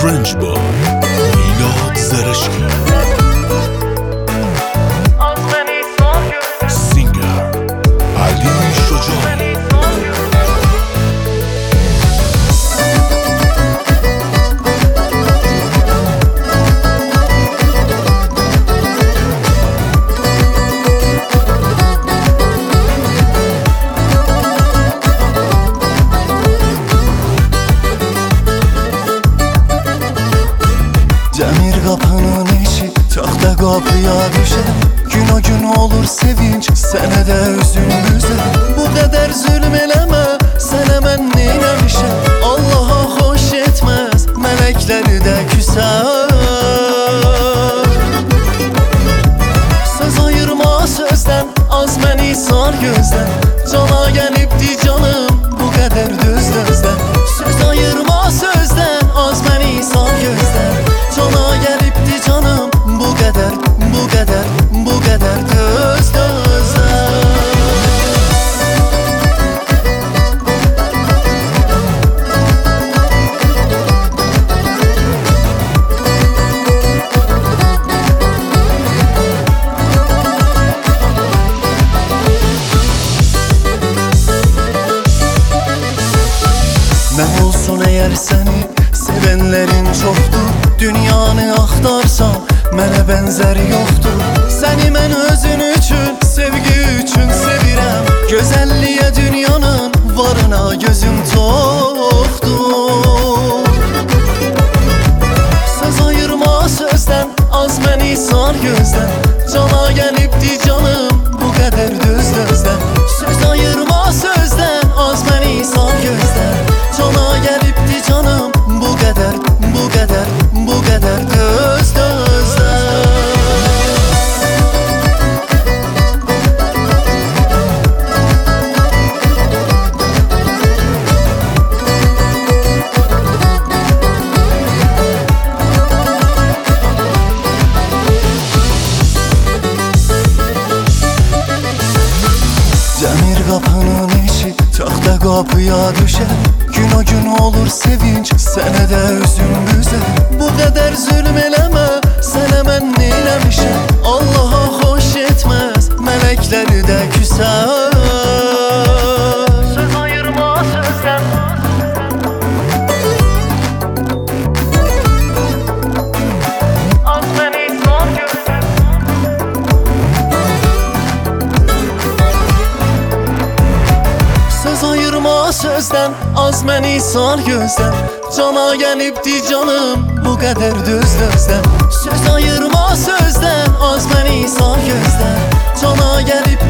Frenchboy Milad Zarashki Singer Ali Shojai Demir kapının içi tahta kapıya düşer. Gün o gün olur sevinç, sene de üzüm güzel. Bu kadar zulüm eleme, sen hemen neylemişim. Allah'a hoş etmez, melekleri de küser. Söz ayırma sözden, az beni sar gözden. Cana gelipti canım, bu kadar düz gözden. Söz ayırma sözden, az beni sar gözden. Cana gelipti canım, bu kadar, bu kadar, bu kadar düz gözden. Ne olsun eğer seni sevenlerin çoktur. Dünyanı axtarsan mənə bənzər yoxdur. Səni mən özün üçün, sevgi üçün sevirəm. Gözəlliyə dünyanın varına gözüm toxdur. Söz ayırma sözdən, az məni sar gözdən. Cana gəlibdi canım, bu qədər düz gözdən. Söz ayırma sözdən, az məni sar gözdən. Cana gəlibdi canım, bu qədər, bu qədər, bu qədər düz gözdən. Demir kapının içi tahta kapıya düşer. Gün o gün olur sevinç, sene de üzüm güzel. Bu kadar zulüm eleme, sen hemen neylemişim. Allah'a hoş etmez, melekleri de küser. Söz ayırma sözden, az beni sor gözden. Söz ayırma sözden, az məni sar gözdən. Cana gəlibdi canım, bu qədər düz gözdən. Söz ayırma sözdən, az məni sar gözdən. Cana gəlib